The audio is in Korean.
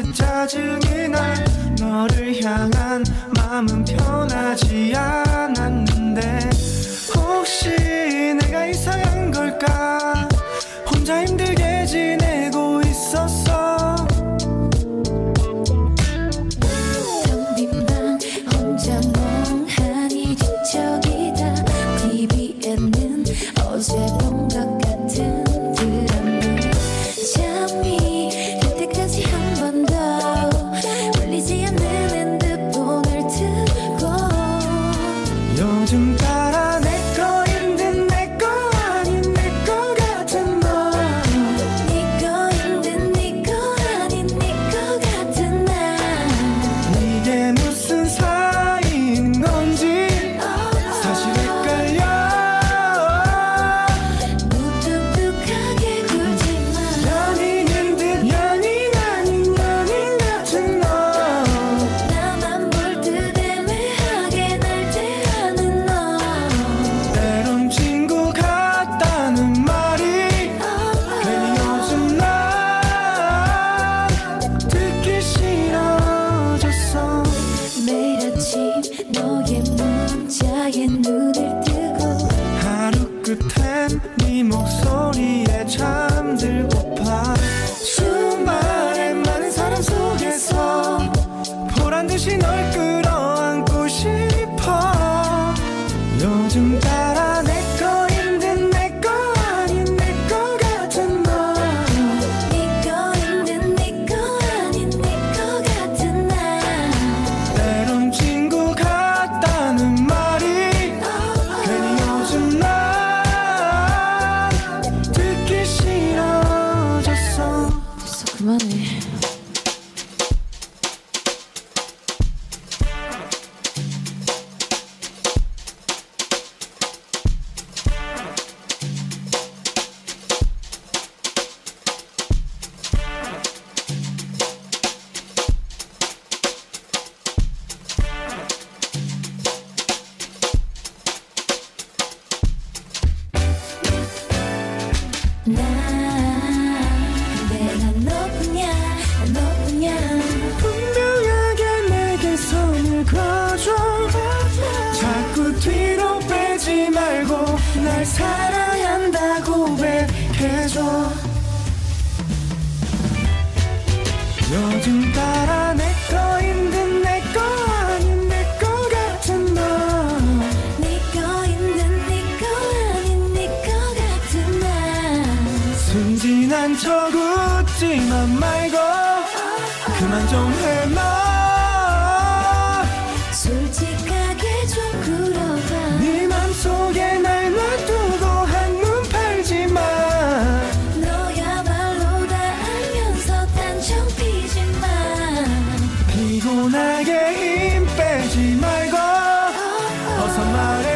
듯 짜증이 나. 너를 향한 마음은 변하지 않았는데 혹시 내가 이상한 걸까? 혼자 힘들게 지내고 있었어. 텅 빈 방 혼자 멍하니 뒤척이다. TV에는 어제 본 것 같은 드라마. 잠이 들 때까지 한 번 더 울리지 않는 핸드폰을 들고 요즘 따라 내 거인 듯 내 거 아닌 내 거 같은 너. 네 거인 듯 네 거 아닌 네 거 같은 나. 이게 무슨 사이인 건지 사실 헷갈려. 무뚝뚝하게 굴지 마. 연인인 듯 연인 아닌 연인 같은 너. 나만 볼 듯 애매하게 날 대하는 너. 때론 친구 같다는 말이 괜히 요즘 나 듣기 싫어졌어. 매일 아침 너의 문자에 눈을 뜨고 하루 끝엔 네 목소리에 잠들고파. 주말에 많은 사람 속에서 보란듯이 널 끌어안고 싶어. 요즘 따라 내 거인 듯 내 거 아닌 내 거 같은 너. 네 거인 듯 네 거 아닌 네 거 같은 나. 때론 친구 같다는 말이 괜히 요즘 나 듣기 싫어졌어. 됐어, 그만해. 내가 너뿐이야 너뿐이야. 분명하게 내게 손을 그어줘. 자꾸 뒤로 빼지 말고 날 사랑한다고 고백해줘. 요즘 따라 내 거인 듯 내 거 아닌 내 거 같은 너. 네 거인 듯 네 거 아닌 네 거 같은 나. 순진한 척 웃지만 말고 그만 좀 해놔. 솔직하게 좀 굴어봐. 네 맘속에 날 놔두고 한눈 팔지 마. 너야말로 다 알면서 단정 피지 마. 피곤하게 힘 빼지 말고 어서 말해.